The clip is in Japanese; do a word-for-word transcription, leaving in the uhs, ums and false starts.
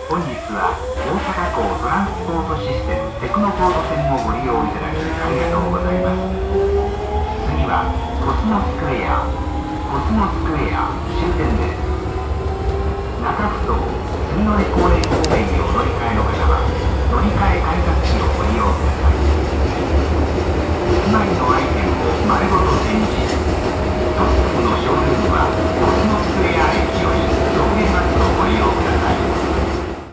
本日は大阪港トランスポートシステムテクノポート線をご利用いただきありがとうございます。次はコスモスクエアコスモスクエア終点です。中府と住之江高齢